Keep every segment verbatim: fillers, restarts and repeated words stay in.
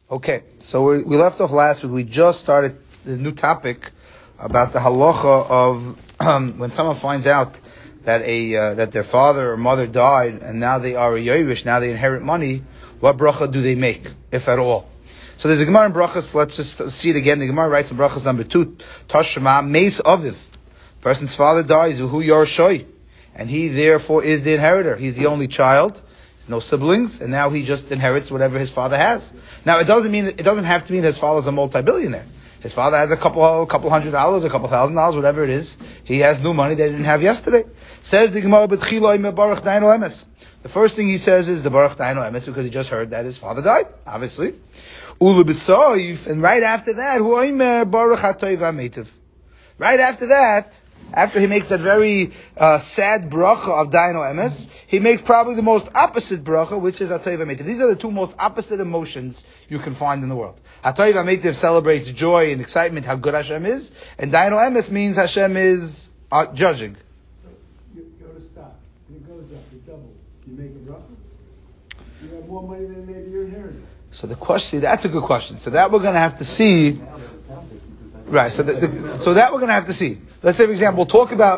Okay, so we, we left off last week. We just started the new topic about the halacha of um, when someone finds out that a uh, that their father or mother died and now they are a yovish, now they inherit money. What bracha do they make, if at all? So there's a Gemara in Brachas. Let's just see it again. The Gemara writes in Brachas number two, Tashma Meis Aviv. Person's father dies, Uhu Yorshoi, and he therefore is the inheritor. He's the only child. No siblings, and now he just inherits whatever his father has. Now, it doesn't mean it doesn't have to mean his father's a multi-billionaire. His father has a couple, a couple hundred dollars, a couple thousand dollars, whatever it is. He has new money they didn't have yesterday. Says the Gemara, Baruch Dainu Emes. The first thing he says is the Baruch Dainu Emes because he just heard that his father died, obviously. Ulu b'soif, and right after that, Hu Omer Baruch Hatoiv HaMeitiv. Right after that, after he makes that very uh, sad bracha of Dainu Emes, he makes probably the most opposite bracha, which is Hatoiv HaMeitiv. These are the two most opposite emotions you can find in the world. Hatoiv HaMeitiv celebrates joy and excitement, how good Hashem is, and Dainu Emes means Hashem is uh, judging. So you go to stock, and it goes up, it doubles. You make a bracha, you have more money than maybe you're inheriting. So the question, that's a good question. So that we're going to have to see. Right, so the, the, so that we're going to have to see. Let's say, for example, we'll talk about.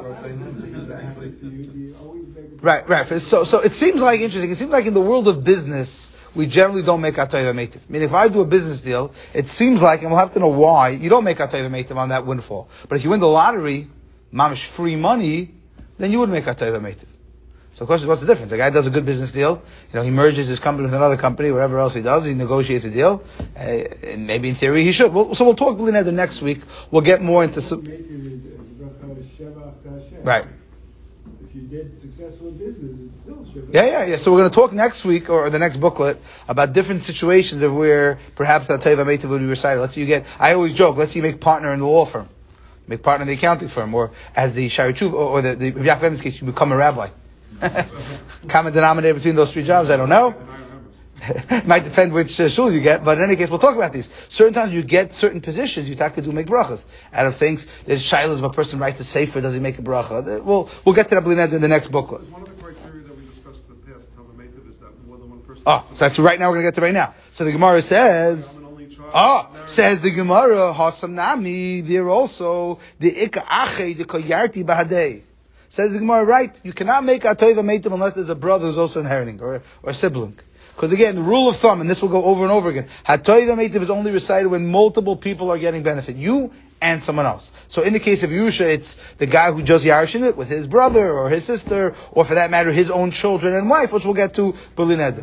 Right, right. So, so it seems like interesting. It seems like in the world of business, we generally don't make Hatoiv HaMeitiv. I mean, if I do a business deal, it seems like, and we'll have to know why, you don't make Hatoiv HaMeitiv on that windfall. But if you win the lottery, mamish free money, then you would make Hatoiv HaMeitiv. So the question is, what's the difference? The guy does a good business deal, you know, he merges his company with another company, whatever else he does, he negotiates a deal, uh, and maybe in theory he should. Well, so we'll talk B'li Neder next week. We'll get more into. Su- right. If you did successful in business, it's still Sheva. Yeah, yeah, yeah. So we're going to talk next week or the next booklet about different situations of where perhaps that Hatoiv HaMeitiv would be recited. Let's say you get. I always joke. Let's say you make partner in the law firm, make partner in the accounting firm, or as the Shari Tshuva, or, or the the Yaakov Evan's case, you become a rabbi. Common denominator between those three jobs, I don't know. It might depend which uh, shul you get, but in any case, we'll talk about these. Certain times you get certain positions, you have to do make brachas. Out of things, there's shilas if a person writes a sefer, does he make a bracha? We'll, we'll get to that B'li Neder in the next booklet. One of the criteria that we discussed in the past, Hatoiv HaMeitiv, is that more than one person. Oh, so that's right now, we're going to get to right now. So the Gemara says, oh, says the Gemara, Hasam Nami, there also, the Ika Ache, the Koyarti Bahadei. Says the Gemara, right, you cannot make Hatoiv HaMeitiv unless there's a brother who's also inheriting, or, or a sibling. Because again, the rule of thumb, and this will go over and over again, Hatoiv HaMeitiv is only recited when multiple people are getting benefit. You and someone else. So in the case of Yerusha, it's the guy who just yarshin it with his brother or his sister, or for that matter, his own children and wife, which we'll get to B'li Neder.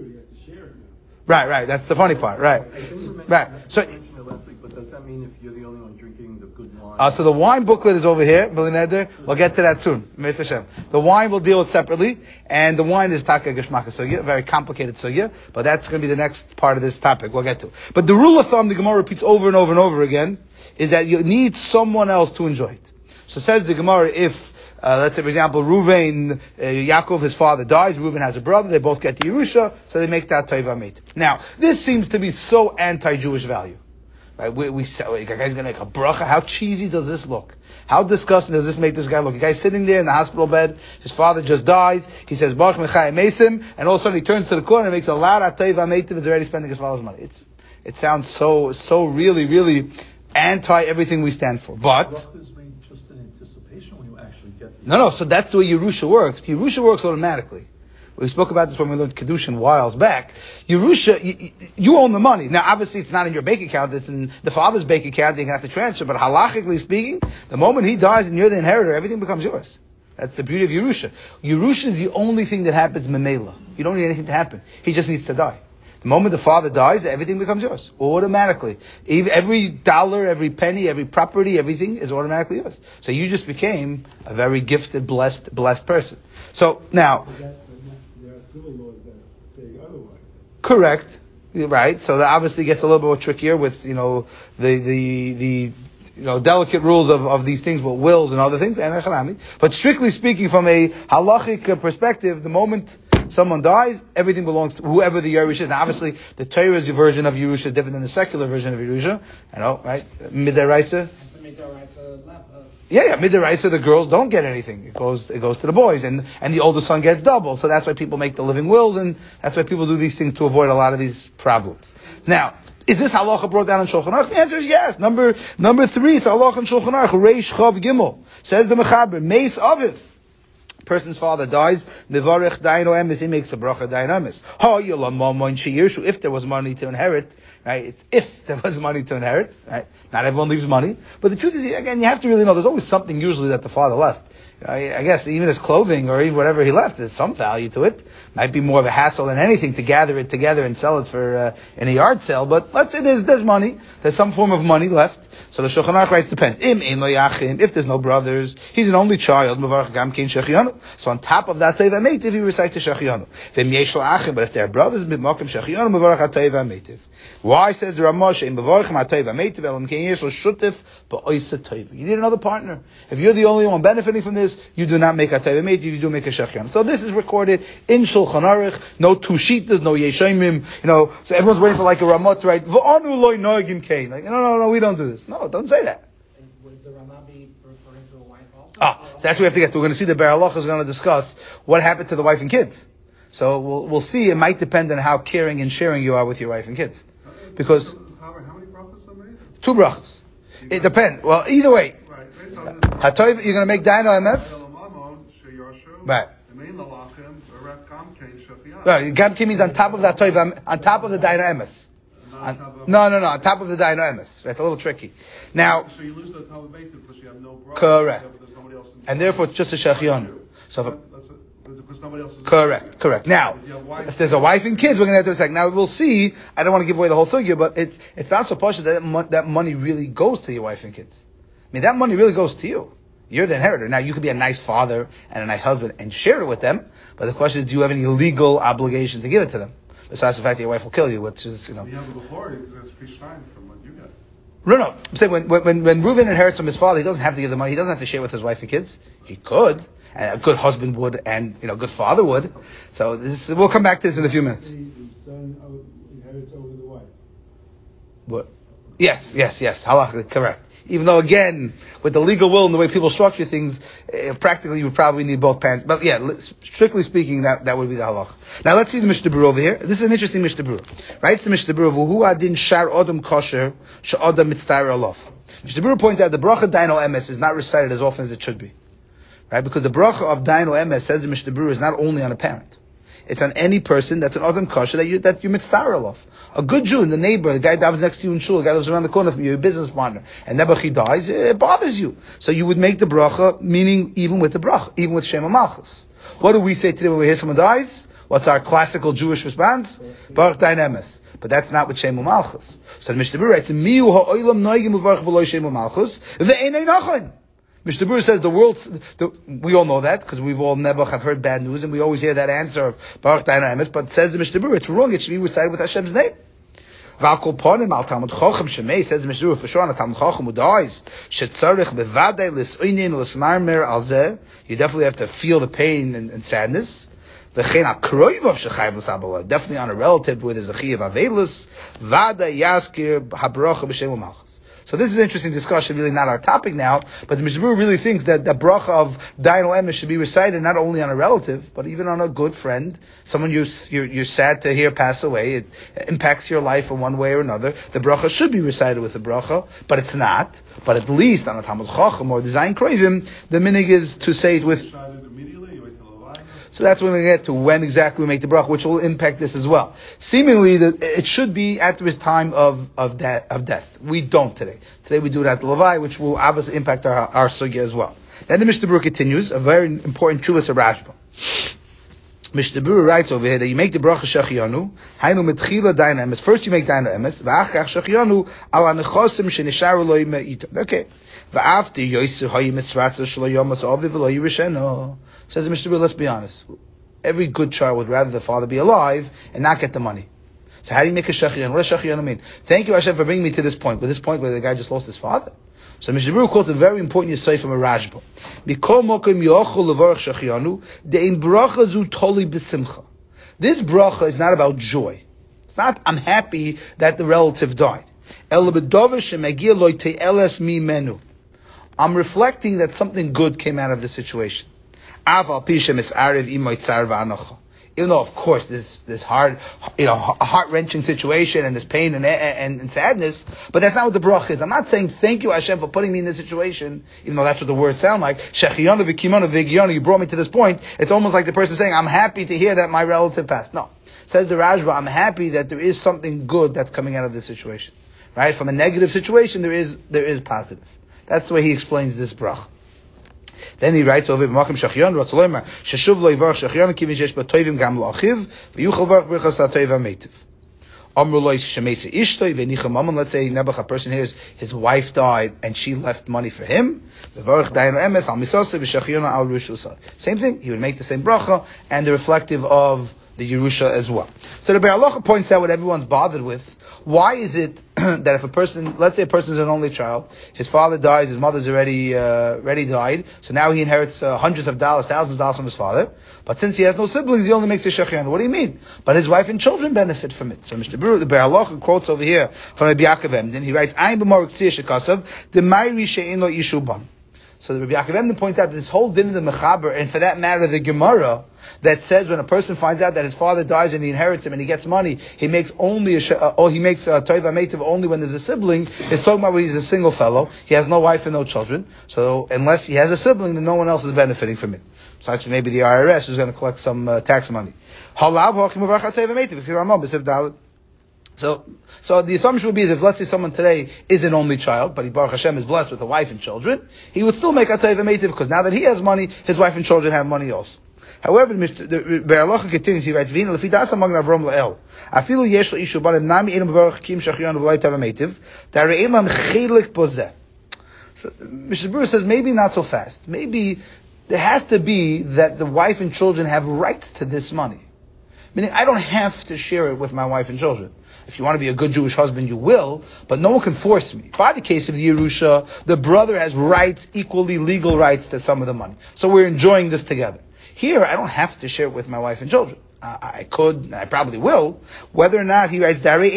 Right, right, that's the funny part, right. Right. So, but does that mean if you're the only one drinking the good wine? Uh, so the wine booklet is over here, B'li Neder. We'll get to that soon. Mitzvah Hashem. The wine we'll deal with separately, and the wine is Taka Geshmaka Sugya, very complicated Sugya, but that's going to be the next part of this topic we'll get to. But the rule of thumb, the Gemara repeats over and over and over again, is that you need someone else to enjoy it. So it says the Gemara, if, uh, let's say for example, Ruvain, uh, Yaakov, his father dies, Reuven has a brother, they both get the Yerusha, so they make that Hatoiv HaMeitiv. Now, this seems to be so anti-Jewish value. Right, we, we say, a guy's going to make a bracha. How cheesy does this look? How disgusting does this make this guy look? The guy's sitting there in the hospital bed. His father just dies. He says, Baruch Mechayim Mesim, and all of a sudden he turns to the corner and makes a loud Hatoiv HaMeitiv. It's already spending his father's money. It's, it sounds so, so really, really anti everything we stand for. But, Bracha is made just in anticipation when you actually get the no, no, so that's the way Yerusha works. Yerusha works automatically. We spoke about this when we learned Kedushin whiles back. Yerusha, you, you own the money. Now, obviously, it's not in your bank account. It's in the father's bank account. You're going to have to transfer. But halachically speaking, the moment he dies and you're the inheritor, everything becomes yours. That's the beauty of Yerusha. Yerusha is the only thing that happens memela. You don't need anything to happen. He just needs to die. The moment the father dies, everything becomes yours. Automatically. Every dollar, every penny, every property, everything is automatically yours. So you just became a very gifted, blessed, blessed person. So, now... Civil laws that say otherwise. Correct. Right. So that obviously gets a little bit more trickier with, you know, the, the, the, you know, delicate rules of, of these things, but wills and other things, and echanami. But strictly speaking, from a halachic perspective, the moment someone dies, everything belongs to whoever the Yerush is. Now obviously, the Torah's version of Yerusha is different than the secular version of Yerusha. You know, right? Midaraisa. Yeah, yeah, midiraisa, the girls don't get anything. It goes, it goes to the boys, and and the older son gets double. So that's why people make the living wills, and that's why people do these things to avoid a lot of these problems. Now, Is this halacha brought down in Shulchan Aruch? The answer is yes. Number number three, it's halacha in Shulchan Aruch. Reish Chav Gimel. Says the Mechaber, Meis Aviv. Person's father dies, Mevarech Daino Emes, he makes a bracha Daino Emes. Ha Yolam Mamon Sheyirshu, if there was money to inherit, right? It's if there was money to inherit, right? Not everyone leaves money. But the truth is, again, you have to really know, there's always something usually that the father left. I, I guess even his clothing or even whatever he left, there's some value to it. Might be more of a hassle than anything to gather it together and sell it for uh, in a yard sale. But let's say there's there's money, there's some form of money left. So the Shulchan Aruch writes depends. Im ein lo yachim, if there's no brothers, he's an only child. Mevarach gam kein shechianu. So on top of that teiva meitiv, he recites the shechianu. V'im yesh lo achim, but if there are brothers, b'makom shechianu, mevarach ha-teiva meitiv. Why says the Ramah she'im mevarachim ha-teiva meitiv elam kein yesh lo shutif ba'oisa teiva. You need another partner. If you're the only one benefiting from this, you do not make a teiva meitiv, you do make a shechianu. So this is recorded in Shulchan Aruch. No two shitas, no yeshayimim. You know, so everyone's waiting for like a Ramah to write v'anu loy noigim kein. Like no, no, no, we don't do this. No, don't say that. And would the Ramah be referring to a wife also? Ah, so that's what we have to get to. We're going to see the Be'er Halacha is going to discuss what happened to the wife and kids. So we'll we'll see. It might depend on how caring and sharing you are with your wife and kids, because How, how many brachas are made? two brachas. It depends. Well, either way, Right. Based on Hatoiv, you're going to make Daino Emes. Right. Right. Gam Kim means on top of that Toiv, on top of the Daino Emes. On, no, no, no, on top of the Daino Emes. It's a little tricky. Now, so you lose the Talmud Beit because you have no brother. Correct. There's nobody else in and therefore it's just a Shechianu. So, if, That's a, because nobody else is correct, correct. Now, If you have wife- if there's a wife and kids, we're going to have to do a second. Now we'll see. I don't want to give away the whole sugya, but it's it's not so posh that that, mo- that money really goes to your wife and kids. I mean, that money really goes to you. You're the inheritor. Now you could be a nice father and a nice husband and share it with them, but the question is, do you have any legal obligation to give it to them? Besides the fact that your wife will kill you, which is, you know. You have a before because that's Pishtaim from what you got. No, no. I'm saying when, when, when Reuven inherits from his father, he doesn't have to give the money. He doesn't have to share with his wife and kids. He could. And a good husband would, and, you know, a good father would. So this, we'll come back to this in a few minutes. The son o- inherits over the wife. What? Yes, yes, yes. Halakha, correct. Even though, again, with the legal will and the way people structure things, uh, practically you would probably need both parents. But yeah, li- strictly speaking, that, that would be the halach. Now let's see the Mishnah Berurah over here. This is an interesting Mishnah Berurah. Right? It's the Mishnah Berurah. Who adin shar adam kosher sha'adam mitztayr alof. Mishnah Berurah points out the bracha Daino Emes is not recited as often as it should be. Right? Because the bracha of Daino Emes, says the Mishnah Berurah, is not only on a parent. It's on any person that's an adam kosher that you that you mitztayr alof. A good Jew, the neighbor, the guy that was next to you in shul, the guy that was around the corner from you, your business partner, and Nebuchadnezzar dies, it bothers you. So you would make the bracha, meaning even with the bracha, even with Shem HaMalchus. What do we say today when we hear someone dies? What's our classical Jewish response? Baruch Dain Emes. But that's not with Shem HaMalchus. So the Mishnah Berurah writes, Miu ha'olam noigim uvarach v'lo Shem HaMalchus, ve'enei nachon. Mishnah Berurah says the world, the, we all know that, because we've all never have heard bad news, and we always hear that answer of Baruch Dain Emes, but says the Mishnah Berurah, it's wrong, it should be recited with Hashem's name. V'al ponim al Talmud Chacham shemei, says the Mishnah Berurah, for sure on a Talmud Chacham who dies, shetzarich bevadei lis'oinin l'smarmer al zeh, you definitely have to feel the pain and, and sadness. V'chein al kroivav shechayv l'sabaloi, definitely on a relative where there's a chiyav avelus, vadei yaskir habracha b'shem u'malchus. So this is an interesting discussion, really not our topic now, but the Mishnah Berurah really thinks that the bracha of Daino Emes should be recited not only on a relative, but even on a good friend, someone you're, you're, you're sad to hear pass away. It impacts your life in one way or another. The bracha should be recited with the bracha, but it's not. But at least on a Talmud Chacham or the Zayin Krovim, the minig is to say it with... So that's when we get to when exactly we make the bracha, which will impact this as well. Seemingly, that it should be at his time of of, de- of death. We don't today. Today we do it at the Levai, which will obviously impact our our sugya as well. Then the Mishnah Berurah continues, a very important chuvas of Rashba. Mishnah Berurah writes over here that you make the bracha shechianu, hainu mitchila Dain Emes. First you make Dain Emes, v'achach shechianu al hanechosim shenisharu lo yime'itam. Okay. V'after yoyser hayi mitzvatza shelo yomas aviv v'lo yirisheno. Says the Mishnah Berurah, let's be honest. Every good child would rather the father be alive and not get the money. So how do you make a shechianu? What does shechianu mean? Thank you, Hashem, for bringing me to this point, but this point where the guy just lost his father. So Mishnah Berurah quotes a very important yisay from a Rashba. Mikol mokim yochol levarach shechianu de'in bracha zu toli b'simcha. This bracha is not about joy. It's not, I'm happy that the relative died. El b'dover shemegia lo te'eles mi menu. I'm reflecting that something good came out of the situation. Aval pishem is arev imoy tsar v'anocha. Even though, of course, this this hard, you know, heart wrenching situation and this pain and, and and sadness, but that's not what the bracha is. I'm not saying thank you Hashem for putting me in this situation, even though that's what the words sound like. Shechiyanu v'kimanu v'giyanu. You brought me to this point. It's almost like the person saying, "I'm happy to hear that my relative passed." No, says the Rashba, I'm happy that there is something good that's coming out of this situation. Right? From a negative situation, there is there is positive. That's the way he explains this bracha. Then he writes over Makom Shachion Ratzolomer Sheshuv Lo Yivarach Shachion Kivin Shesh Batoivim Gam La'achiv V'Yuchal Varach B'Chas La'Toiv HaMeitiv Amru Lo Shemesa Ishtoi V'Nicha Mammon. Let's say Nebuch, a person hears his wife died and she left money for him. V'Varach Dayan Emes Al Misasa V'Shachion Al Rishusa. Same thing. He would make the same bracha and the reflective of the Yerusha as well. So the Be'er Halacha points out what everyone's bothered with. Why is it that if a person, let's say a person is an only child, his father dies, his mother's already uh, already died, so now he inherits uh, hundreds of dollars, thousands of dollars from his father, but since he has no siblings, he only makes a shechianu. What do you mean? But his wife and children benefit from it. So Mister Brewer, the Be'er Halacha quotes over here from Rabbi Yaakov Emden, he writes, Ayin b'mor k'tziyah shekasav, d'mayri she'in lo yishuban. So the Rabbi Yaakov Emden points out that this whole din of the mechaber, and for that matter the Gemara, that says when a person finds out that his father dies and he inherits him and he gets money, he makes only a, uh, or he makes a toiv ha'meitiv only when there's a sibling. It's talking about when he's a single fellow. He has no wife and no children. So unless he has a sibling, then no one else is benefiting from it. Besides maybe the I R S who's going to collect some uh, tax money. So, so the assumption would be is if let's say someone today is an only child, but he Baruch Hashem is blessed with a wife and children, he would still make a toiv ha'meitiv because now that he has money, his wife and children have money also. However, the Be'er Halacha continues, he writes, V'ina lefi da'asa magna Avram la'el. Afilu yesh l'ishu banim nami elam v'varach kim shachion v'lai tav ha'meitiv, da'rei elam chelik bozeh. So, Mister Brewer says, maybe not so fast. Maybe there has to be that the wife and children have rights to this money. Meaning, I don't have to share it with my wife and children. If you want to be a good Jewish husband, you will, but no one can force me. By the case of the Yerusha, the brother has rights, equally legal rights to some of the money. So we're enjoying this together. Here, I don't have to share it with my wife and children. Uh, I could, and I probably will. Whether or not he writes, Maybe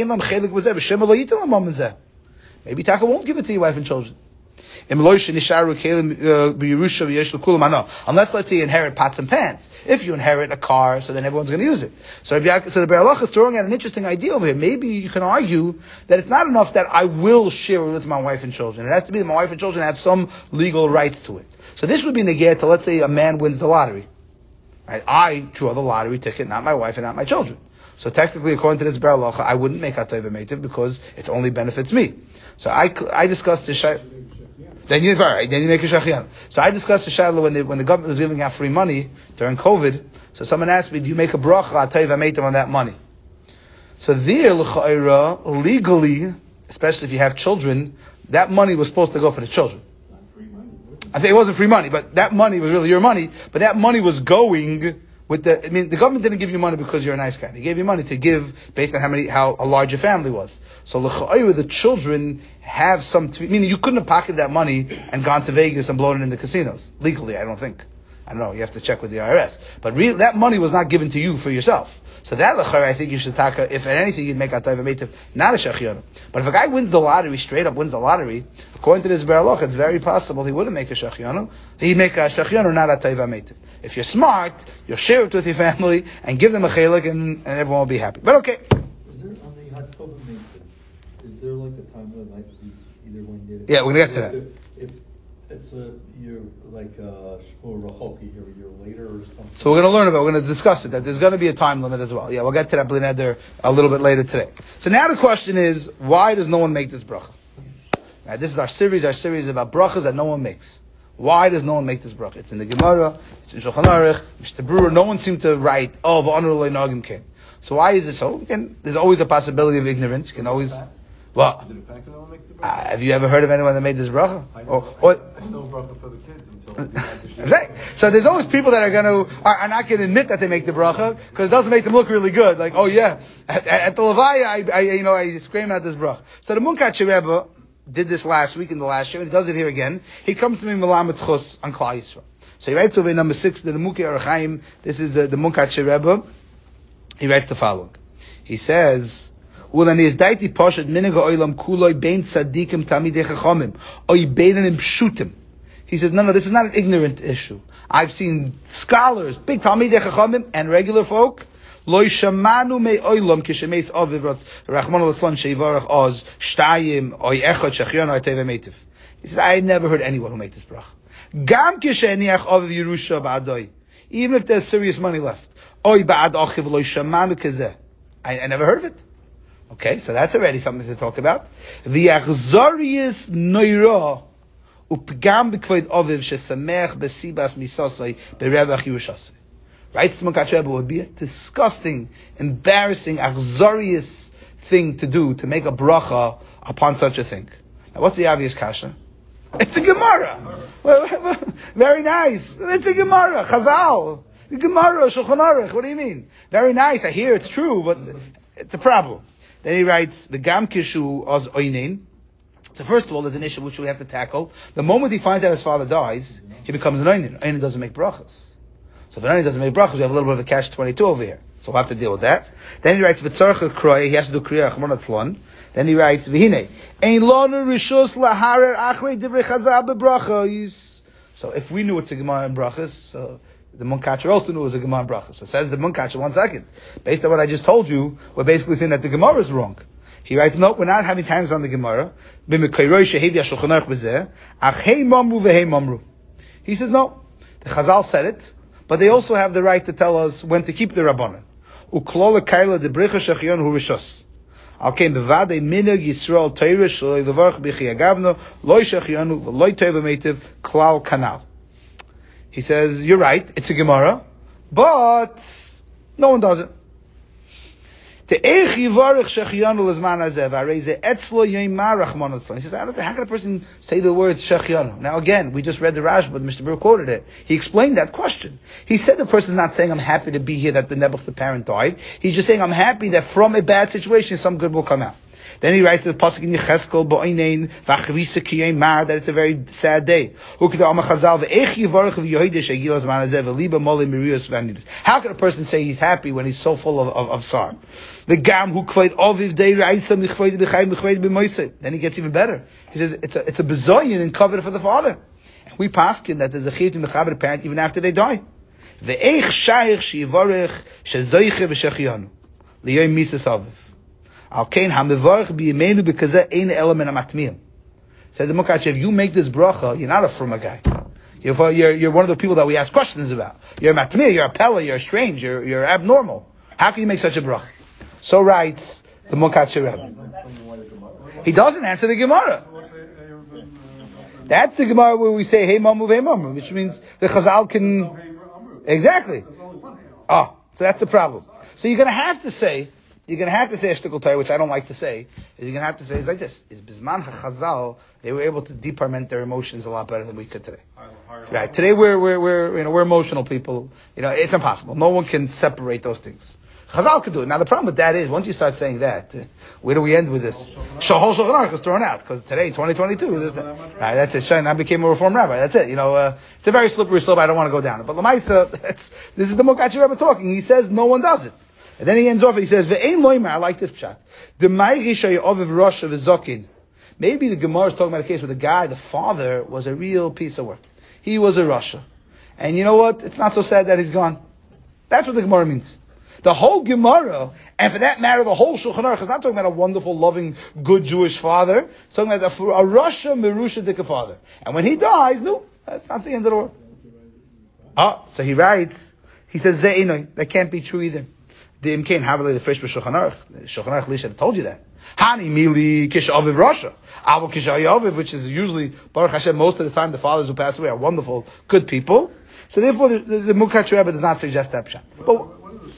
Taka won't give it to your wife and children. Unless, let's say you inherit pots and pans. If you inherit a car, so then everyone's going to use it. So, so the Be'er Halacha is throwing out an interesting idea over here. Maybe you can argue that it's not enough that I will share it with my wife and children. It has to be that my wife and children have some legal rights to it. So this would be negate to, let's say, a man wins the lottery. Right? I draw the lottery ticket, not my wife and not my children. So technically, according to this Be'er Halacha, I wouldn't make a toiv ha'meitiv because it only benefits me. So I, I discussed the shay. Then you, right, then you make a shachian. So I discussed the shayla when the when the government was giving out free money during COVID. So someone asked me, "Do you make a bracha toiv ha'meitiv on that money?" So there, l'cha'ira, legally, especially if you have children, that money was supposed to go for the children. I think it wasn't free money, but that money was really your money. But that money was going with the. I mean, the government didn't give you money because you're a nice guy. They gave you money to give based on how many, how a large your family was. So l'cha'ayra, the children have some. T- meaning, you couldn't have pocketed that money and gone to Vegas and blown it in the casinos legally. I don't think. I don't know. You have to check with the I R S. But re- that money was not given to you for yourself. So that l'cha'ayra, I think you should taka. If anything, you'd make a toiv ha'meitiv, not a shachianu. But if a guy wins the lottery, straight up wins the lottery, according to this Be'er Halacha, it's very possible he wouldn't make a shachianu. He'd make a shachianu, not a toiv ha'meitiv. If you're smart, you'll share it with your family and give them a chelik, and, and everyone will be happy. But okay. Is there on the hot toiv ha'meitiv? Is there like a time limit, like either when you? Yeah, we're gonna get to that. If it's a year like uh Shmuel Rechoki here a year later or something. So we're going to learn about. We're going to discuss it. That there's going to be a time limit as well. Yeah, we'll get to that Blineder a little bit later today. So now the question is, why does no one make this bracha? Right, this is our series. Our series about brachas that no one makes. Why does no one make this bracha? It's in the Gemara. It's in Shulchan Aruch. Mister Brewer. No one seemed to write. Oh, v'anur lo nagim came. So why is it so? Again, there's always a possibility of ignorance. You can always. Well, Is it a fact that no one makes the bracha? uh, have you ever heard of anyone that made this bracha? I Or, know, or, I know bracha for the kids until Right. So there's always people that are going to are, are not going to admit that they make the bracha because it doesn't make them look really good. Like, oh yeah, at, at the Levaya, I, I you know I scream out this bracha. So the Munkat Rebbe did this last week in the last show, and he does it here again. He comes to me Melamed Chus on Klal Yisrael. So he writes over in number six, the Nemukei Arachaim. This is the the Munkat Rebbe. He writes the following. He says. Ulan is daiti poshet minega oilam kuloi bein tzadikim tamidei chachamim oy beinanim pshutim He says, no, no, this is not an ignorant issue. I've seen scholars, big Talmidei Chachamim, and regular folk, Loi shamanu me oilam kishemeis aviv rotz Rachmana litzlan sheivarach oz shtayim oy echad shechion oy teve meitiv. He says, I never heard anyone who made this brach. Gam kisheniach aviv Yerusha ba'adoi. Even if there's serious money left. Oy ba'ad achiv loi shamanu kizeh. I, I never heard of it. Okay, so that's already something to talk about. V'yachzorius noira upgam b'kvoid aviv shesamech besibas misasai berevach Yerushasai. Right, Tzemach Rebbe, would be a disgusting, embarrassing, achzorious thing to do, to make a bracha upon such a thing. Now, what's the obvious kasha? It's a Gemara. Very nice. It's a Gemara. Chazal. The Gemara, Shulchan Aruch. What do you mean? Very nice. I hear it's true, but it's a problem. Then he writes, the Gam Kishu oz oinin. So first of all, there's an issue which we have to tackle. The moment he finds out his father dies, he becomes an oinin. Oinin doesn't make brachas. So if an oinin doesn't make brachas, we have a little bit of a catch twenty-two over here. So we'll have to deal with that. Then he writes, V'tzarcha kroy, he has to do kriya Rachmana litzlan. Then he writes, V'hine, ein lanu rishus laharer achrei divrei chazal bebrachos. So if we knew it's a Gemara in brachas, so the Munkacher also knew it was a Gemara in brachas. So says the Munkacher, one second. Based on what I just told you, we're basically saying that the Gemara is wrong. He writes, no, we're not having times on the Gemara. He says, no. The Chazal said it, but they also have the right to tell us when to keep the Rabbanan. Uklola kaila de bricha shechion hu rishos. Al kein bevadei minig Yisrael teirish shaloi levarch b'chi agavno loy shechionu v'loy teva meitiv klal kanal. He says, you're right, it's a Gemara, but no one does it. He says, how can a person say the words Shechianu? Now again, we just read the Rashba, but Mister Brewer quoted it. He explained that question. He said the person's not saying, I'm happy to be here that the Nebuch, the parent, died. He's just saying, I'm happy that from a bad situation, some good will come out. Then he writes the pasuk in Yecheskel bo'onein v'achrisa kiyei mar, that it's a very sad day. How could a person say he's happy when he's so full of, of, of sorrow? The gam who kvoid oviv day raisa michvoid b'chayim b'chvoid b'moisei. Then he gets even better. He says it's a it's a bezoyin and covered for the father. And we paskin that there's a chiyut in the chaver parent even after they die. Ve'eich shaykh sheyivarech shezoiche v'shechianu liyoy misas aviv. Al kein hamivarech b'yimenu b'kazeh ein element amatmiyim. Says the Munkacher, if you make this bracha, you're not a fruma guy. You're, you're you're one of the people that we ask questions about. You're a matmiyah, you're a pella, you're strange, you're you're abnormal. How can you make such a bracha? So writes the Munkacher Rebbe. He doesn't answer the Gemara. That's the Gemara where we say hey mamu hey mamu, which means the Chazal can exactly. Oh, so that's the problem. So you're going to have to say you're going to have to say a shtickle Torah, which I don't like to say. Is you're going to have to say is like this: is Bisman HaChazal they were able to department their emotions a lot better than we could today. Right? Today we're we're we're you know we're emotional people. You know it's impossible. No one can separate those things. Chazal could do it. Now the problem with that is, once you start saying that, uh, where do we end with this? Shahol Shulchan Aruch is thrown out, because today, twenty twenty-two, this, that, right, that's it. I became a Reform rabbi, that's it. You know, uh, it's a very slippery slope, I don't want to go down it. But Lamaisa, this is the Munkacher Rebbe talking, he says no one does it. And then he ends off, he says, Ve'ein loimer, I like this pshat. Maybe the Gemara is talking about a case where the guy, the father, was a real piece of work. He was a Rasha. And you know what? It's not so sad that he's gone. That's what the Gemara means. The whole Gemara, and for that matter, the whole Shulchan Aruch is not talking about a wonderful, loving, good Jewish father. It's talking about a, a Rasha, Merusha, Dika father. And when he dies, no, that's not the end of the world. Ah, so he writes, he says, Ze'inoi, that can't be true either. The Imkain Havali, the first Shulchan Aruch, Shulchan Aruch Lisha had told you that. Hani mili kish aviv Rasha. Avo kish aviv, which is usually, Baruch Hashem, most of the time the fathers who pass away are wonderful, good people. So therefore, the, the, the Munkacher Rebbe does not suggest that pshat. But,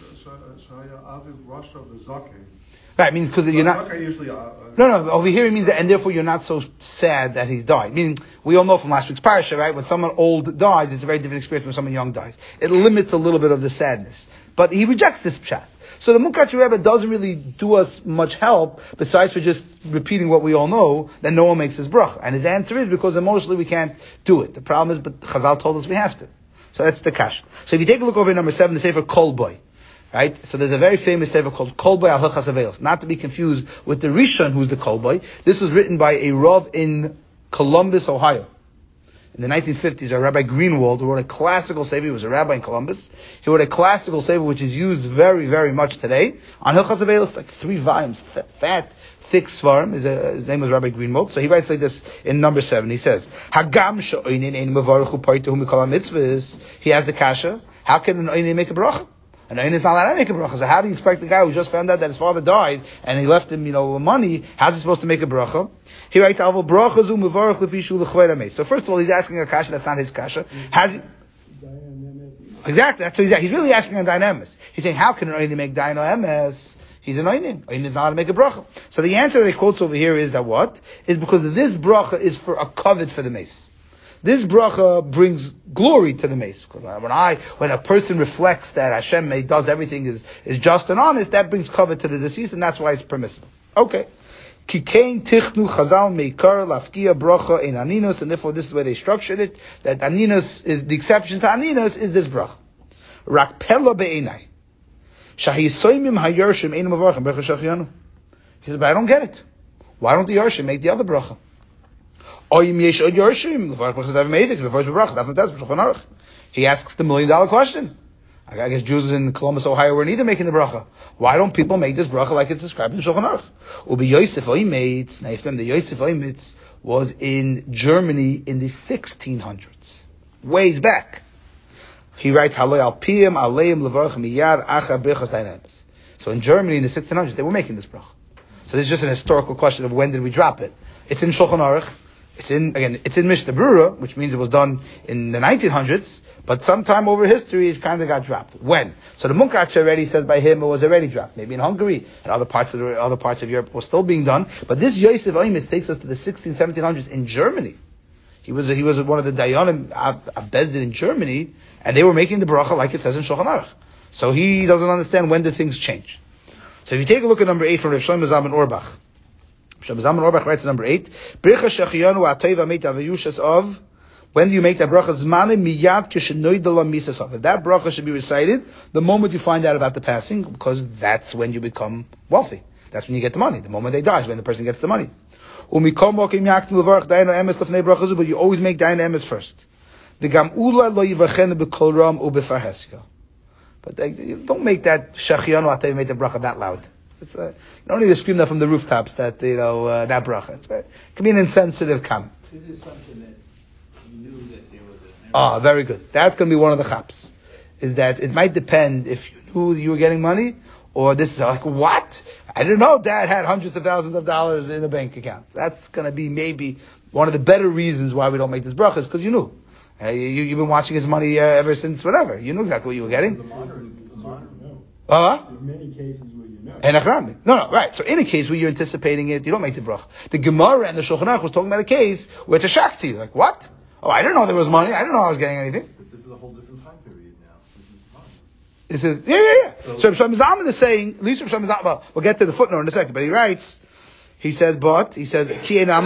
right, means because you're not. Usually, uh, no, no. Over here it means that, and therefore you're not so sad that he's died. Meaning, we all know from last week's parasha, right? When someone old dies, it's a very different experience when someone young dies. It limits a little bit of the sadness, but he rejects this pshat. So the Munkacher Rebbe doesn't really do us much help, besides for just repeating what we all know, that no one makes his bracha. And his answer is because emotionally we can't do it. The problem is, but Chazal told us we have to. So that's the kash. So if you take a look over at number seven, the Sefer Kol Boy. Right? So there's a very famous sefer called Kol Boy Al Hilchas Avelos. Not to be confused with the Rishon, who's the Kol Boy. This was written by a Rav in Columbus, Ohio. in the nineteen fifties, a Rabbi Greenwald, who wrote a classical sefer. He was a rabbi in Columbus. He wrote a classical sefer which is used very, very much today on Hilchas Avelis, like three volumes, th- fat, thick svarim. His, uh, his name was Rabbi Greenwald. So he writes like this in number seven. He says, "Hagam she'oinin ein mevarechu paituhu mikol mitzvahs." He has the kasha. How can an oinin make a bracha? An oinin is not allowed to make a bracha. So how do you expect the guy who just found out that his father died and he left him, you know, money? How's he supposed to make a bracha? He writes, "Avo brachazu mevarech lefishu lechvei." So first of all, he's asking a kasha that's not his kasha. Has he? Exactly. That's what he's. He's really asking a dynamis. He's saying, how can an oinin make dyno emes? He's an oinin. Oinin is not allowed to make a bracha. So the answer that he quotes over here is that what is because this bracha is for a covet for the mace. This bracha brings glory to the mace. When I, when a person reflects that Hashem does everything is, is just and honest, that brings covet to the deceased, and that's why it's permissible. Okay. Kikein tichnu chazal meikar lafkia bracha in aninos, and therefore this is where they structured it, that aninos is, the exception to aninos is this bracha. Rak pella be'enai. Shahi soimim hayarshim ein mavarchim bracha shachianu. He said, but I don't get it. Why don't the yarshim make the other bracha? He asks the million dollar question. I guess Jews in Columbus, Ohio, were neither making the bracha. Why don't people make this bracha like it's described in Shulchan Aruch? Ubi Yosef Oimetz, now the Yosef Oimetz was in Germany in the sixteen hundreds, ways back. He writes, Haloi al piyam aleim levarach miyad acha brechas dynamics. So in Germany in the sixteen hundreds, they were making this bracha. So this is just an historical question of when did we drop it. It's in Shulchan Aruch. It's in, again, it's in Mishnah Brura, which means it was done in the nineteen hundreds, but sometime over history it kind of got dropped. When? So the Munkach already says by him it was already dropped. Maybe in Hungary and other parts of the, other parts of Europe was still being done. But this Yosef Oimetz takes us to the sixteen, seventeen hundreds in Germany. He was, he was one of the Dayanim Bezdin in Germany, and they were making the bracha like it says in Shulchan Aruch. So he doesn't understand when did things change. So if you take a look at number eight from Rav Shlomo Zalman Auerbach, Shlomo Zalman Auerbach writes at number eight, Bricha Shechiyanu Atayva Meit Avayushas of, when do you make that bracha? Zmane miyad kishenoidala misasov. That bracha should be recited the moment you find out about the passing, because that's when you become wealthy. That's when you get the money. The moment they die is when the person gets the money. But you always make daina emes first. The gamula lo yivachenu b'kol ram u'b'farhesya. But they, don't make that Shechiyanu Atayva Meit the bracha that loud. It's, uh, you don't need to scream that from the rooftops, that, you know, uh, that bracha. It's very, it can be an insensitive comment. This is something that you knew that there was a... Ah, very good. That's going to be one of the chaps. Is that it might depend if you knew you were getting money, or this is like, what? I didn't know Dad had hundreds of thousands of dollars in a bank account. That's going to be maybe one of the better reasons why we don't make this bracha, is because you knew. Uh, you, you've been watching his money uh, ever since whatever. You knew exactly what you were getting. The modern, the modern, no. Uh-huh. In many cases where you know. And no, no, right. So in a case where you're anticipating it, you don't make the bracha. The Gemara and the Shulchan Aruch was talking about a case where it's a shock to you. Like, what? Oh, I didn't know there was money. I didn't know I was getting anything. But this is a whole different time period now. This This is fine. is, yeah, yeah, yeah. So, so Rav Shlomo Zalman is saying, at least Rav Shlomo Zalman, well, we'll get to the footnote in a second, but he writes, he says, but, he says, he writes,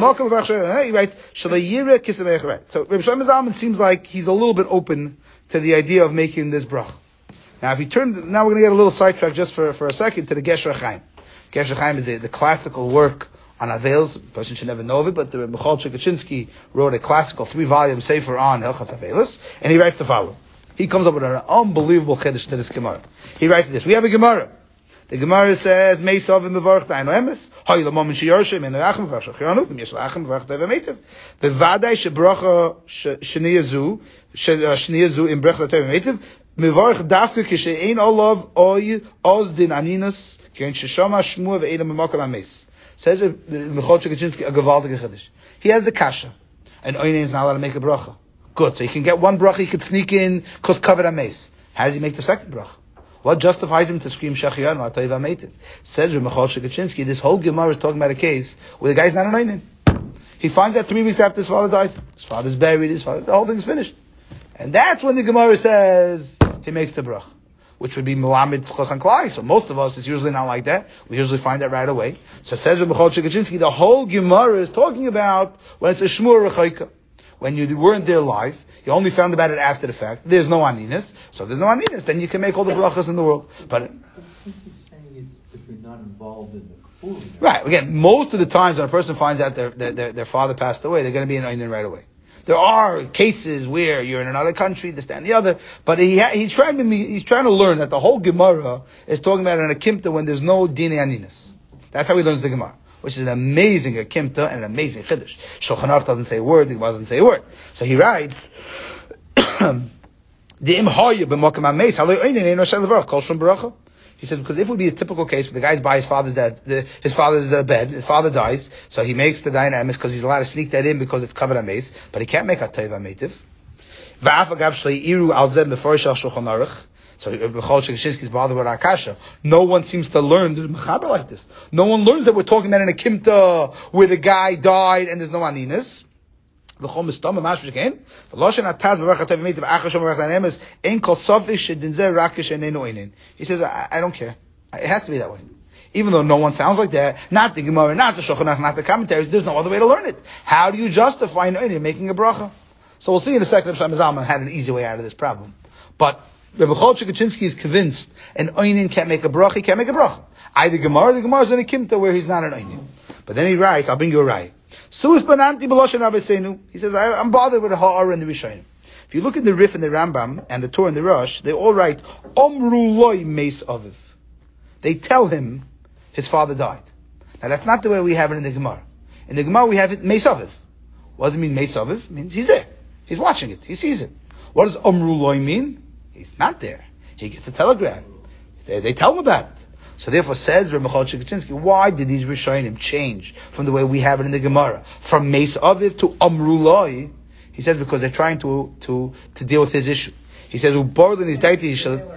Shalayira Kisamech. Right. So Rav Shlomo Zalman seems like he's a little bit open to the idea of making this bracha. Now, if you turn, now we're going to get a little sidetracked just for, for a second to the Gesher Chaim. Gesher Chaim is the, the classical work on Aveils. A person should never know of it, but the Michal Chikachinsky wrote a classical three-volume sefer on Hilchas Avelis, and he writes the following. He comes up with an unbelievable chiddush to this Gemara. He writes this. We have a Gemara. The Gemara says, Meisav v'mevarch da'ino emes, hoy l'momen she'yorshim, en l'achim v'varch she'chianu, v'yesh l'achim v'varch de'va meitiv. V'vadai she'bracha sh'niyazu, sh'niyazu in brech de'va meitiv, mevarch dafka kishe'ein olav oy oz din aninus, k'en she'shama shmua v'eina memakam ames. Says Michal Chikachinsky, a gewaltige chiddush. He has the kasha. And oyin is not allowed to make a bracha. Good. So he can get one bracha, he could sneak in, cause covered ames. How does he make the second bracha? What justifies him to scream Shechiyanu Atayva Meitiv? Says Michal Chikachinsky, this whole Gemara is talking about a case where the guy's not an Einin. He finds out three weeks after his father died. His father's buried, his father, the whole thing's finished. And that's when the Gemara says he makes the brach, which would be Melamed Tzchos and Klai. So most of us, it's usually not like that. We usually find that right away. So says Michal Chikachinsky, the whole Gemara is talking about when it's a Shmur Rechaika. When you weren't there live, you only found about it after the fact. There's no aninus. So if there's no aninus, then you can make all the brachas in the world. But he's saying it if you're not involved in the kufur. Right. Again, most of the times when a person finds out their their, their, their father passed away, they're going to be an einin right away. There are cases where you're in another country, this, that, and the other, but he ha- he's trying to he's trying to learn that the whole Gemara is talking about an akimta when there's no dine aninus. That's how he learns the Gemara, which is an amazing akimta and an amazing chiddush. Shulchan Aruch doesn't say a word, the Gemara doesn't say a word. So he writes, he says, because if it would be a typical case where the guy's by his father's dead, the, his father's uh, bed, his father dies, so he makes the dayan emes because he's allowed to sneak that in because it's covered ames, but he can't make a teiv ametiv. So Bechol Shekashinsky is bothered with Akasha. No one seems to learn the mechaber like this. No one learns that we're talking about an akimta where the guy died and there's no aninus. He says, I, I don't care. It has to be that way. Even though no one sounds like that, not the Gemara, not the Shulchan Aruch, not the commentaries, there's no other way to learn it. How do you justify making a bracha? So we'll see in a second if Shlomo Zalman had an easy way out of this problem. But Rebbe Chol Shekachinsky is convinced an Oinin can't make a bracha, he can't make a bracha. Either Gemara, the Gemara is in a Kimta where he's not an Oinin. But then he writes, I'll bring you a right. Suis bananti b'loshen Rabbeinu. He says, I, I'm bothered with the Ha'ara and the Rishonim. If you look at the Rif and the Rambam and the Torah and the Rosh, they all write Omru loy meis aviv. They tell him his father died. Now that's not the way we have it in the Gemara. In the Gemara we have it meis aviv. What does it mean meis aviv? It means he's there. He's watching it. He sees it. What does Omru loy mean? He's not there. He gets a telegram. They, they tell him about it. So therefore says Reb Michal Shekachinsky, why did these Rishonim change from the way we have it in the Gemara? From Meis Aviv to Amrulai? He says because they're trying to, to, to deal with his issue. He says, Uborlin is daiti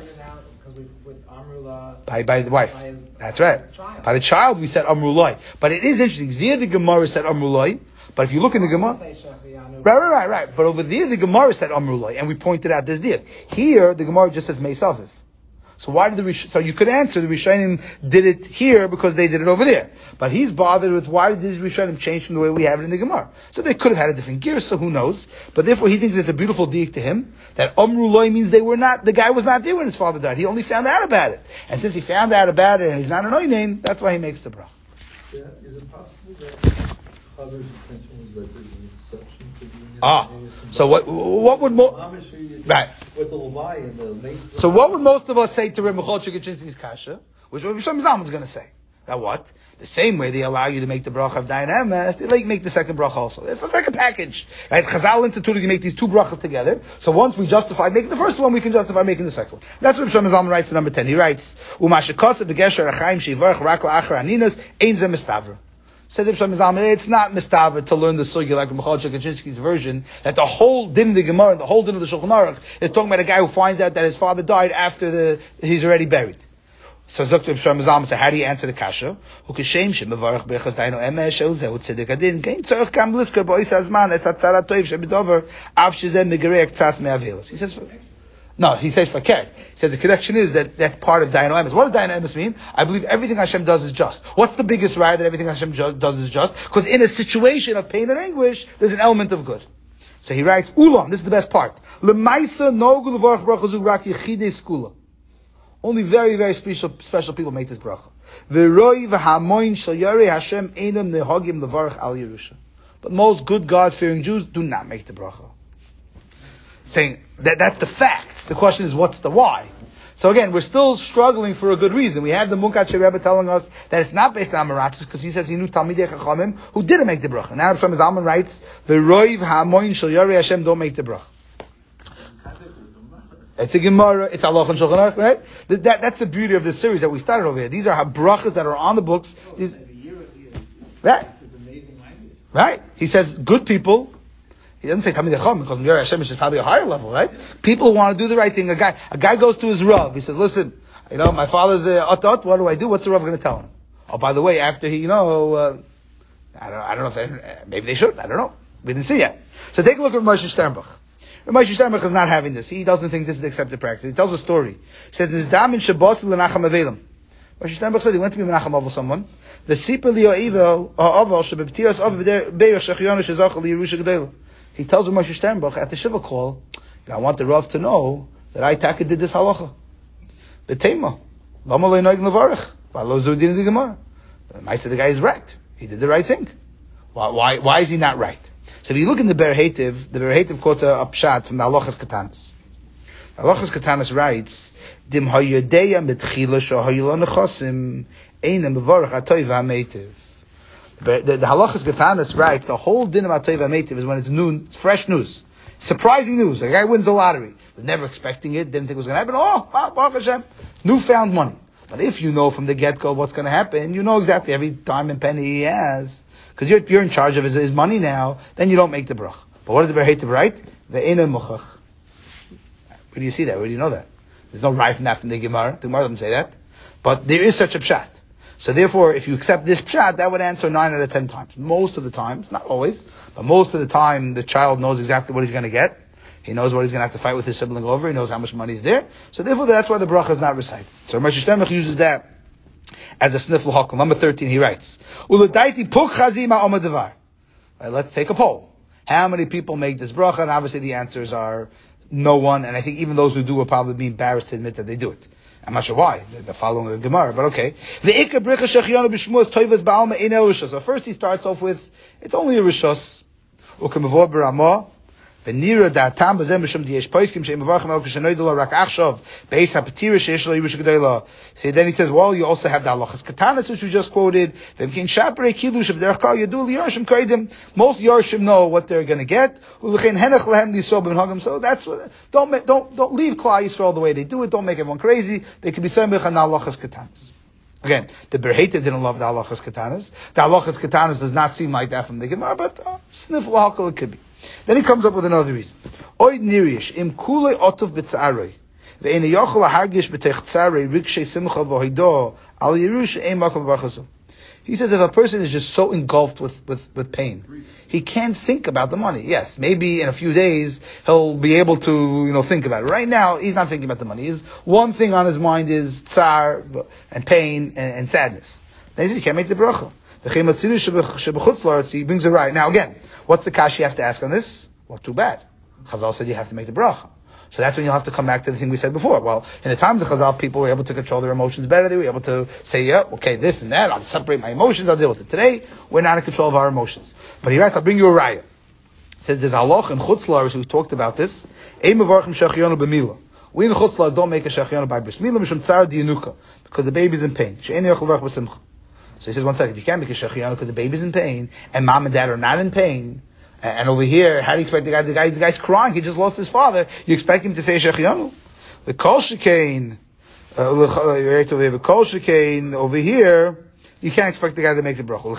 by, by the wife. By That's right. Child. By the child we said Amrulai. But it is interesting. There the Gemara said Amrulai. But if you look in the Gemara, right, right, right, right. But over there the Gemara said Amrulai, and we pointed out this deal. Here the Gemara just says Meis Aviv. So why did the Rish- so you could answer the Rishonim did it here because they did it over there, but he's bothered with why did these Rishonim change from the way we have it in the Gemara? So they could have had a different gear, so who knows? But therefore he thinks it's a beautiful deek to him that Amru Loi means they were not. The guy was not there when his father died. He only found out about it, and since he found out about it and he's not an oinen, that's why he makes the bracha. Yeah, is it possible that Father's intention was that there's an exception to the Ah, so what? What would mo- right? With the Levi and the Mason. So what would most of us say to Reb Michal Shekachinsky's kasha? Which Reb Shlomo Zalman is going to say that what? The same way they allow you to make the bracha of dayan emes, they like make the second bracha also. It's like a package, right? Chazal instituted you make these two brachas together. So once we justify making the first one, we can justify making the second one. That's what Reb Shlomo Zalman writes in number ten. He writes, "Umashikosav b'gesher achaim sheyivarach rak la'achar aninas ein ze mistavra." Says Reb Shlomo Zalman, it's not mistaver to learn the sugya like Michal Shekachinsky's version, that the whole din of the Gemara, the whole din of the Shulchan Aruch is talking about a guy who finds out that his father died after the he's already buried. So Zok Reb Shlomo Zalman said, how do you answer the kasha? Hu kishem shemevarach berachas dainu emes shel zehu tzedek adin kein tzorich kam lisker ba'is hazman et hatzara toiv shebedover av shezeh megerei k'tzas me'avelos. He says, no, he says fakir. He says the connection is that that's part of dayan emes. What does dayan emes mean? I believe everything Hashem does is just. What's the biggest right that everything Hashem ju- does is just? Because in a situation of pain and anguish, there's an element of good. So he writes, Ulam, this is the best part. Lemaisa nogu levarach bracha zu rak yechidei skula. Only very, very special, special people make this bracha. V'roi v'hamoin shel yarei Hashem einam nehagim levarach al Yerusha. But most good God-fearing Jews do not make the bracha. Saying that that's the facts. The question is, what's the why? So again, we're still struggling for a good reason. We have the Munkachi Rebbe telling us that it's not based on Amaratis because he says he knew Talmidei Chachamim who didn't make the bracha. Now Shlomo Zalman writes, "The roiv ha'amoin shel yarei Hashem don't make the bracha." It's a Gemara. It's Allah and Shulchan Aruch, right? That, that, that's the beauty of this series that we started over here. These are brachas that are on the books. These, right? Right? He says good people. He doesn't say Talmidei Chacham because Yerei Hashem is probably a higher level, right? People want to do the right thing. A guy, a guy goes to his Rav. He says, "Listen, you know, my father's a uh, atot. What do I do? What's the Rav going to tell him?" Oh, by the way, after he, you know, uh, I don't, I don't know if they, maybe they should. I don't know. We didn't see yet. So take a look at Moshe Sternbach. Moshe Sternbach is not having this. He doesn't think this is the accepted practice. He tells a story. He says, "This damin shabbos lenacham avelim." Moshe Sternbach said he went to be menachem over someone. The siper li'oivel ha'aval shebeptiras av be'er shechionu shezachal liyerusha gedela. He tells Moshe Sternbach at the Shiva call, I want the Rav to know that I taka did this halacha. B'teima. Lama lo noig levarich. V'alo zu din the Gemara. I said the guy is right. He did the right thing. Why, why, why is he not right? So if you look in the Ber Hetiv, the Ber Hetiv quotes a, a pshat from the Halachas Katanas. Halachas Katanas writes, Dim hayodeya mitchila shahayu nechasim einem mevarach atoiv ha'meitiv. The, the, the Halachas Katanas writes, the whole din of atoiv ha'meitiv is when it's noon, it's fresh news. Surprising news. A guy wins the lottery. Was never expecting it, didn't think it was going to happen. Oh, Baruch Hashem. Newfound money. But if you know from the get-go what's going to happen, you know exactly every dime and penny he has, because you're, you're in charge of his, his money now, then you don't make the brach. But what does the Ber Hetiv write? Ve'ena mochach. Where do you see that? Where do you know that? There's no right from that from the Gemara. The Gemara doesn't say that. But there is such a pshat. So therefore, if you accept this pshat, that would answer nine out of ten times. Most of the times, not always, but most of the time, the child knows exactly what he's going to get. He knows what he's going to have to fight with his sibling over. He knows how much money is there. So therefore, that's why the bracha is not recited. So Ramesh Shtemach uses that as a sniffle hakel. Number thirteen, he writes, Uladaiti puk chazima omadavar. Let's take a poll. How many people make this bracha? And obviously the answers are no one. And I think even those who do will probably be embarrassed to admit that they do it. I'm not sure why. They're following a Gemara, but okay. So first he starts off with, it's only a rishos. Ukemavor b'ramah. V'nira da'atam b'zem b'shum diyesh poiskim she'im avachem el k'shenoidolo rak achshov beis ha'petira she'esh lo yirush g'dayla. So then he says, well, you also have the halachas katanas, which we just quoted. V'mkin shapre kilush v'derech kal yadu li'yorshim kaidim. Most yorshim know what they're going to get. U'lechein henach lehem li'so b'mhagam. So that's what, don't, make, don't, don't leave Klal Yisrael the way they do it. Don't make everyone crazy. They can be semich on halachas katanas. Again, the Ber Hetiv didn't love the halachas katanas. The halachas katanas does not seem like that from the Gemara, but uh, sniff lahakal it could be. Then he comes up with another reason. Oid nirish im kule otov b'tzarei ve'ena yochel hargish b'tech tzarei rikshei simcha v'hoido al yerush ein makom b'chazu. He says if a person is just so engulfed with, with, with pain, he can't think about the money. Yes, maybe in a few days he'll be able to, you know, think about it. Right now, he's not thinking about the money. His one thing on his mind is tsar and pain and, and sadness. Then he says he can't make the bracha. He brings it right. Now again, what's the kash you have to ask on this? Well, too bad. Chazal said you have to make the bracha. So that's when you'll have to come back to the thing we said before. Well, in the times of Chazal, people were able to control their emotions better. They were able to say, yeah, okay, this and that, I'll separate my emotions, I'll deal with it. Today, we're not in control of our emotions. But he writes, I'll bring you a raya. He says, there's halach in Chutz La'aretz, we talked about this. Ein mevarchim shechionu b'mila. We in Chutz La'aretz don't make a shechionu by bris mila, mishum tsar diyanuka, because the baby's in pain. She'en yochel v'ach b'simcha. So he says, one second, if you can't make a shechionu because the baby's in pain, and mom and dad are not in pain, and over here, how do you expect the guy, the guy, the guy's crying, he just lost his father, you expect him to say shechionu? The kol shekain, right over here, the kol shekain, over here, you can't expect the guy to make the bracha.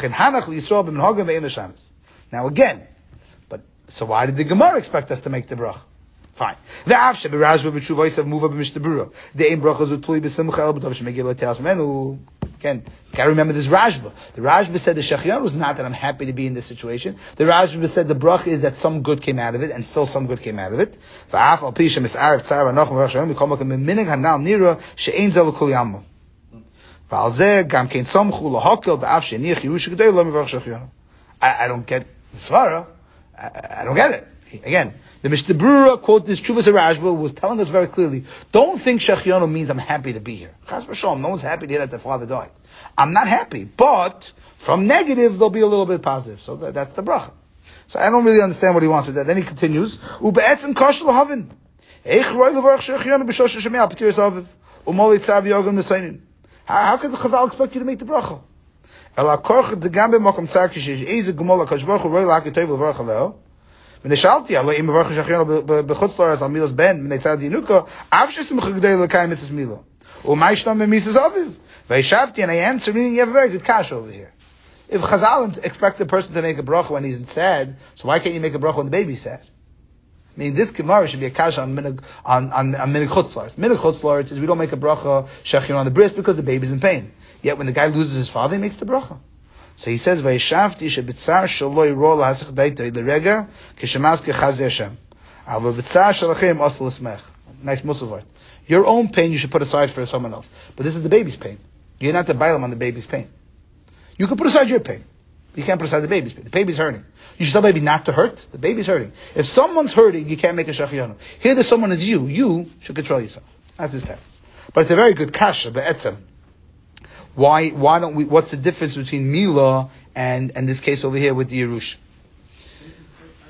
Now again, but, so why did the Gemara expect us to make the bracha? Fine. The afshe b'rashba b'tshuva yisav muva b'mishtabura. The ein bracha zutui b'simcha el b'tav shemegil te'as menu. Again, gotta remember this Rashba. The Rashba said the shechion was not that I'm happy to be in this situation. The Rashba said the bracha is that some good came out of it, and still some good came out of it. V'af al pi shemis'arif tzar v'anoch v'rashayim v'kol makom minig hanal nira she'ein zel kol yammo. V'al zeh gam kein somchu lahakel v'af she'niach yirush g'dei lo mivarach shechion. I don't get the svara. I, I don't get it. Again, the Mishnah Berurah quote this Chuvas Rashba was telling us very clearly, don't think shechionu means I'm happy to be here. Chas v'shalom, no one's happy to hear that their father died. I'm not happy, but from negative they'll be a little bit positive. So that, that's the bracha. So I don't really understand what he wants with that. Then he continues, Ube'etzim kosh l'havin. Eich roi l'varach shechionu b'shosh shemei al p'tiras aviv. Umoli tzav yogam n'sainin. How could the Chazal expect you to make the bracha? El hakorch d'gam b'mokom tzar kishish eiz g'mol ha'kosh baruch hu roi l'haki tov l'varach aleo. ונשאלתי, הלא אם מברך שחיונו בחוץ לארץ על מילוס בן, בני צד ינוקו, אף ששמחה גדול לקיים את מילו. ומה ישנם במיסס אביב? וישבתי, and I answer, meaning you have a very good kash over here. If Chazal expects a person to make a bracha when he's sad, so why can't you make a bracha when the baby's sad? I mean, this Gemara should be a kash on minig, on, on, on minig chutz la'aretz. Minig chutz la'aretz is we don't make a bracha shechion on the bris because the baby's in pain. Yet when the guy loses his father, he makes the bracha. So he says, "Vayishavti shebitzar shaloi ro lahasich daitay l'rega kishemas kechaz Hashem. Ava bitzar shalachem asal esmech." Nice musavart. Your own pain you should put aside for someone else, but this is the baby's pain. You're not the bailam on the baby's pain. You can put aside your pain. You can't put aside the baby's pain. The baby's hurting. You should tell the baby not to hurt. The baby's hurting. If someone's hurting, you can't make a shechionu. Here, the someone is you. You should control yourself. That's his text. But it's a very good kasha, be'etzem. Why, why don't we, what's the difference between Mila and, and this case over here with the Yerush?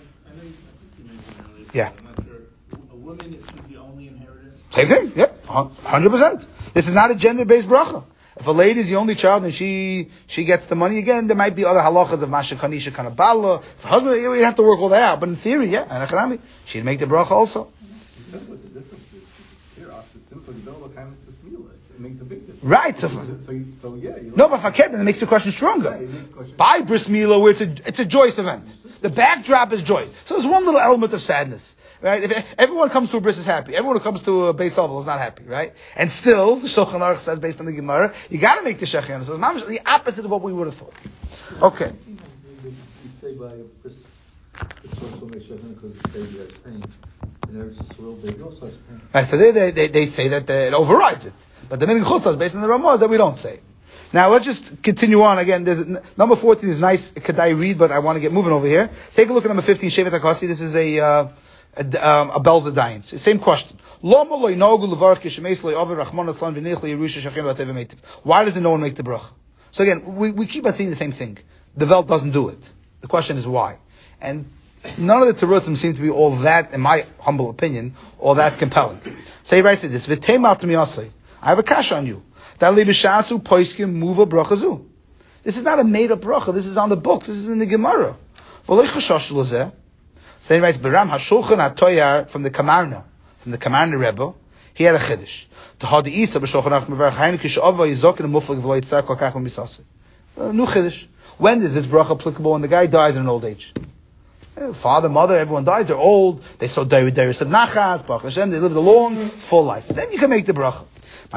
Yeah. I'm not sure. A woman, if she's the only inheritor. Same thing, yeah, one hundred percent. This is not a gender-based bracha. If a lady is the only child and she she gets the money again, there might be other halachas of masha kanisha kanabala. For husband, you have to work all that out. But in theory, yeah, and she'd make the bracha also. That's what the difference is. Here, after simple Gdola kindness to Smila, it makes a big difference. Right. So, so, you, so yeah. You no, but faked, then it makes the question stronger. Yeah, it makes the question By bris milah, where it's a it's a joyous event. The backdrop is joyous. So there's one little element of sadness. Right? If everyone comes to a bris is happy. Everyone who comes to a Beis Oval is not happy, right? And still, the Shulchan Aruch says, based on the Gemara, you got to make the Shechianu. So it's the opposite of what we would have thought. Okay. You say by a bris, it's also makes Shechem because the baby has pain. And there's a little baby also has pain. Right, so they, they, they, they say that uh, it overrides it. But the Minhag Chutzah, based on the Ramah, that we don't say. Now, let's just continue on. Again, there's, number fourteen is nice, could I read, but I want to get moving over here. Take a look at number fifteen, Shevet HaKasi. This is a, uh, a, um, a Belz Adayim. Same question. Why doesn't no one make the bracha? So again, we, we keep on saying the same thing. The Velt doesn't do it. The question is why. And none of the Terutzim seem to be all that, in my humble opinion, all that compelling. So he writes this, I have a kash on you. This is not a made-up bracha. This is on the books. This is in the Gemara. So he writes, Beram HaShulchan HaToyar from the Kamarna, from the Kamarna Rebbe, he had a chiddush. New chiddush. When is this bracha applicable? When the guy dies in an old age. Father, mother, everyone dies, they're old, they saw Dairy Dairy said Nachas, Baruch Hashem, they lived a long, full life. Then you can make the bracha.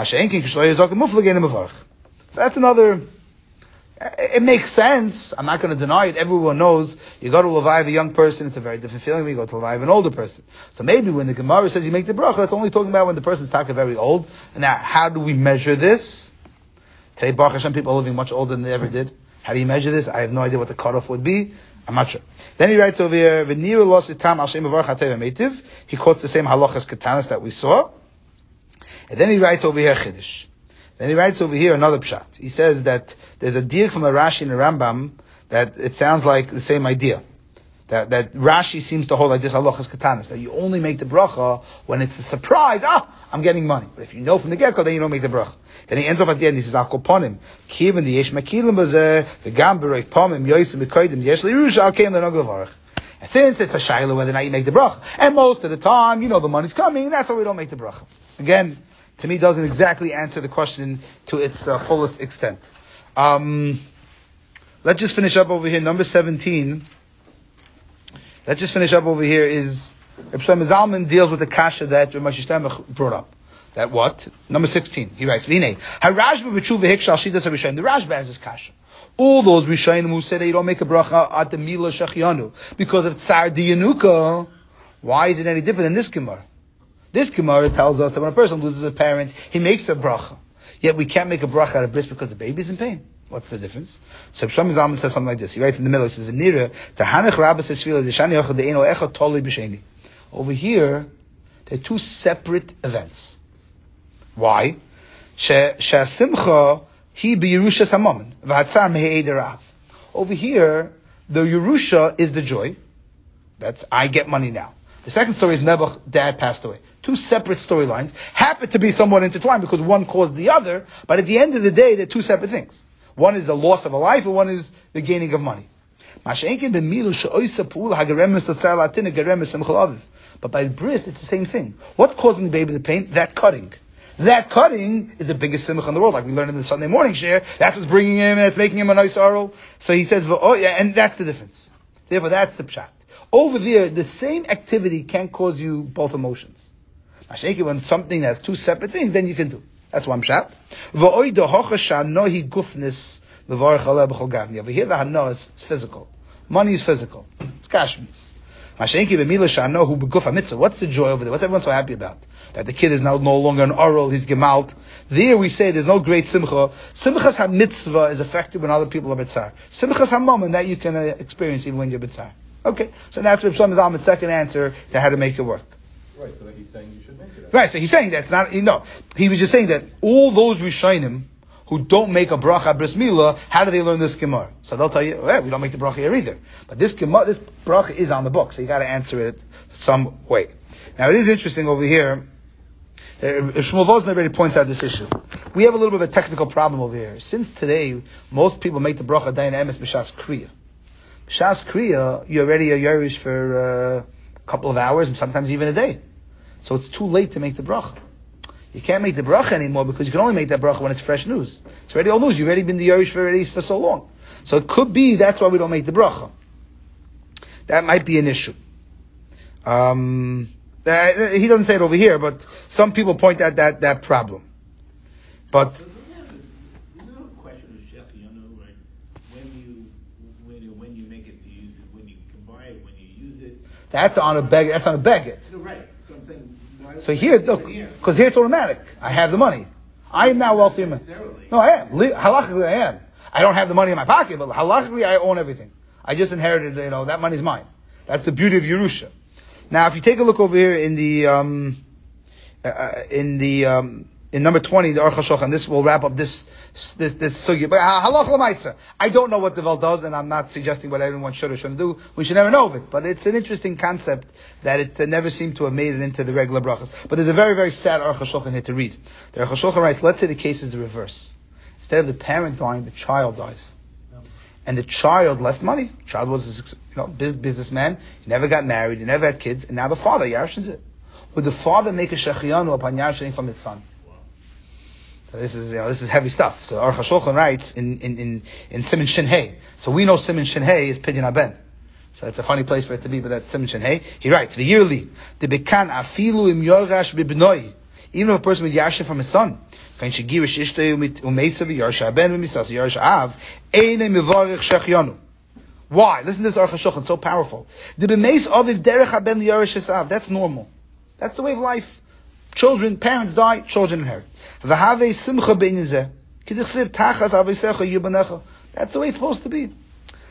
That's another, it makes sense. I'm not going to deny it. Everyone knows you go to Levive a young person, it's a very different feeling when you go to Levive an older person. So maybe when the Gemara says you make the bracha, it's only talking about when the person's talking very old. And now, how do we measure this? Today, Baruch Hashem, people are living much older than they ever did. How do you measure this? I have no idea what the cutoff would be. I'm not sure. Then he writes over here, V'nira los itam al shem avar chatei v'meitiv. He quotes the same halachas katanas that we saw. And then he writes over here chiddush. Then he writes over here another pshat. He says that there's a dir from a Rashi and a Rambam that it sounds like the same idea. That that Rashi seems to hold like this halachas katanas, that you only make the bracha when it's a surprise. Ah, I'm getting money. But if you know from the get-go, then you don't make the bracha. Then he ends off at the end. He says, "Akol ponim kiven the yesh makilim bazeh v'gam berei pomim yoysim v'koydim yesh leirusha al keim lenogel varach." And since it's a shayla whether or not you make the bracha, and most of the time, you know the money's coming, that's why we don't make the bracha. Again, to me, doesn't exactly answer the question to its uh, fullest extent. Um, let's just finish up over here. Number seventeen. Let's just finish up over here. Is Reb Shlomo Zalman deals with the kasha that Reb Moshe Steinbach brought up. That what? Number sixteen. He writes, V'nei, HaRashba b'tshuva hikshal shidas HaRishayim. The Rashba has this kasha. All those Rishayim who say that you don't make a bracha at the Mila Shechianu because of Tsar Diyanuka, why is it any different than this Gemara? This Gemara tells us that when a person loses a parent, he makes a bracha. Yet we can't make a bracha out of bris because the baby's in pain. What's the difference? So Shlomo Zalman says something like this. He writes in the middle, he says, V'nira, Tahanach Rabba says, over here, there are two separate events. Why? She'asimcha hi b'Yerushas hamamon v'hatzar me'ei derav. Over here, the Yerusha is the joy. That's, I get money now. The second story is Nebuch, dad passed away. Two separate storylines, happen to be somewhat intertwined because one caused the other, but at the end of the day, they're two separate things. One is the loss of a life, and one is the gaining of money. But by bris, it's the same thing. What's causing the baby the pain? That cutting. That cutting is the biggest simcha in the world, like we learned in the Sunday morning share. That's what's bringing him, that's making him a nice oral. So he says, oh yeah, and that's the difference. Therefore, that's the pshat. Over there, the same activity can't cause you both emotions. When something has two separate things, then you can do. That's one pshat. Over here, the hana is physical. Money is physical. It's kashmis. What's the joy over there? What's everyone so happy about? That the kid is now no longer an oral, he's gemalt. There we say there's no great simcha. Simchas ha-mitzvah is effective when other people are betzar. Simchas ha-moment that you can uh, experience even when you're betzar. Okay, so that's Reb Shlomo Zalman's second answer to how to make it work. Right, so that he's saying you should make it. Right, so he's saying that's not, you know, he was just saying that all those Rishonim who don't make a bracha bris milah, how do they learn this Gemara? So they'll tell you, well, we don't make the bracha here either. But this Gemara, this bracha is on the book, so you got to answer it some way. Now it is interesting over here. Uh, Shmuel Vosner already points out this issue. We have a little bit of a technical problem over here. Since today, most people make the bracha dayan emes b'shas kriya. B'shas kriya, you're already a yerush for uh, a couple of hours and sometimes even a day. So it's too late to make the bracha. You can't make the bracha anymore because you can only make that bracha when it's fresh news. It's already old news. You've already been the yerush for already for so long. So it could be that's why we don't make the bracha. That might be an issue. Um, uh, he doesn't say it over here, but some people point out that that problem. But There's no question of shech, you know, right? When you when you when you make it to use it, when you can buy it, when you use it. that's on a beg. That's on a begit. No, right. So I'm saying. Why, So here, look, because here it's automatic. I have the money. I am now wealthy. Man. No, I am. Le- Halachically, I am. I don't have the money in my pocket, but halachically, I own everything. I just inherited, you know, that money's mine. That's the beauty of Yerusha. Now, if you take a look over here in the, um, uh, in the, um, in number twenty, the Aruch HaShulchan, this will wrap up this, this, this sugya. But halach l'maisa. I don't know what the Vel does, and I'm not suggesting what everyone should or shouldn't do. We should never know of it. But it's an interesting concept that it uh, never seemed to have made it into the regular brachas. But there's a very, very sad Aruch HaShulchan here to read. The Aruch HaShulchan writes, let's say the case is the reverse. Instead of the parent dying, the child dies. And the child left money. The child was a you know, big businessman. He never got married. He never had kids. And now the father yarshins it. Would the father make a shechiyanu upon yarshining from his son? So this is, you know, this is heavy stuff. So Aruch HaShulchan writes in, in, in, in Siman Shin Hey. So we know Siman Shin Hey is Pidyon Haben. So it's a funny place for it to be, but that's Siman Shin Hey. He writes, the yearly, the bekan afilu im yorgash bibnoi. Even if a person would yarshin from his son, why? Listen to this Aruch HaShulchan, so powerful. That's normal. That's the way of life. Children, parents die, children inherit. That's the way it's supposed to be.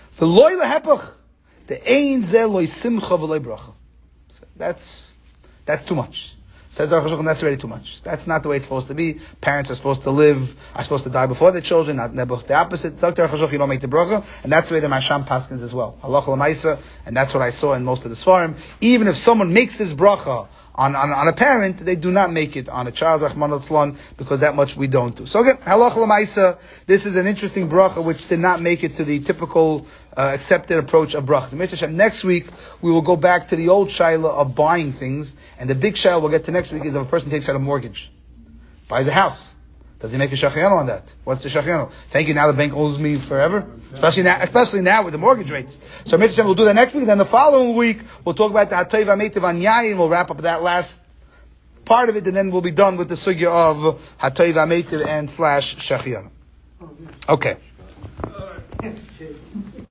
That's, that's too much. Says Aruch HaShulchan, that's already too much. That's not the way it's supposed to be. Parents are supposed to live, are supposed to die before their children, not the opposite. Says Aruch HaShulchan, you don't make the bracha, and that's the way the Masham paskins as well. Halacha l'maisa, and that's what I saw in most of the Sfarim. Even if someone makes his bracha on, on, on a parent, they do not make it on a child, Rahman al-Slan, because that much we don't do. So again, halacha l'maisa, this is an interesting bracha which did not make it to the typical uh, accepted approach of brachas. Next week, we will go back to the old shaila of buying things, and the big shaila we'll get to next week is if a person takes out a mortgage, buys a house. Does he make a shachiyanu on that? What's the shachiyanu? Thank you, now the bank owes me forever? Especially now, especially now with the mortgage rates. So Mitzvah we'll do that next week, then the following week, we'll talk about the Hatoiv HaMeitiv on Yayin, we'll wrap up that last part of it, and then we'll be done with the sugya of Hatoiv HaMeitiv and slash shachiyanu. Okay.